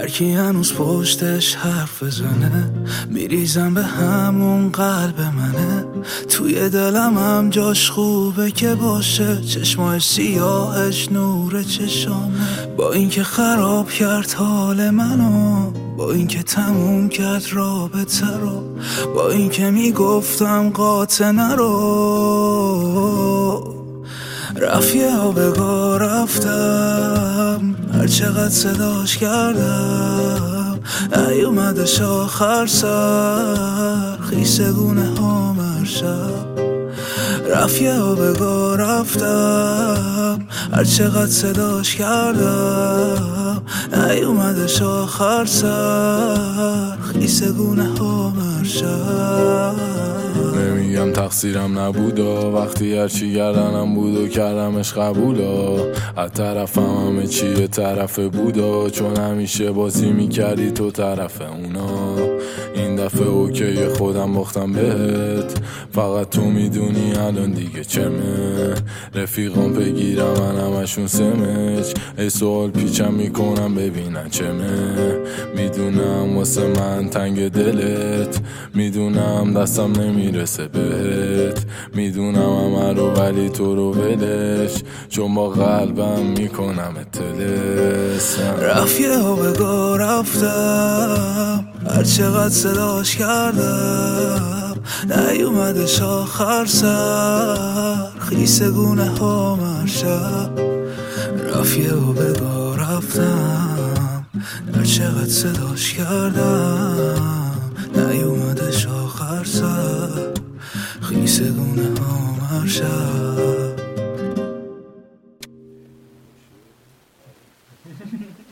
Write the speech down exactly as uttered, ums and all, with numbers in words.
هرکی هنوز پشتش حرف بزنه میریزم به همون قلب منه. توی دلم هم جاش خوبه که باشه، چشمای سیاهش نور چشامه. با اینکه خراب کرد حال منو، با اینکه تموم کرد رابطه رو، با اینکه میگفتم قاطع نرو، رفت یه آبگاه رفتم. هر چقدر صداش کردم نیومدش آخر سر، خیسه گونه ها مرشب. رفت یه آبگاه رفتم، هر چقدر صداش کردم نیومدش آخر سر، خیسه گونه ها مرشب. نمیگم تقصیرم نبودا، وقتی هرچی گردنم بود و کردمش قبولا. از طرفم همه چیه طرف بودا، چون همیشه بازی میکردی تو طرف اونا. این دفعه اوکی خودم باختم بهت، فقط تو میدونی الان دیگه چمه. رفیقام بگیرم من همشون سمج، ای سوال پیچم میکنم ببینن چمه. میدونم واسه من تنگ دلت، میدونم دستم نمیرسه بهت، میدونم همه رو ولی تو رو ولش، چون با قلبم میکنم تلسم. رفت یه آبگاه رفتم، هر چقدر صداش کردم نیومدش آخر سر، خیسه گونه ها مرشب. رفت یه آبگاه رفتم، هر چقدر صداش کردم نیومدش آخر سر، خیسه گونه ها مرشب.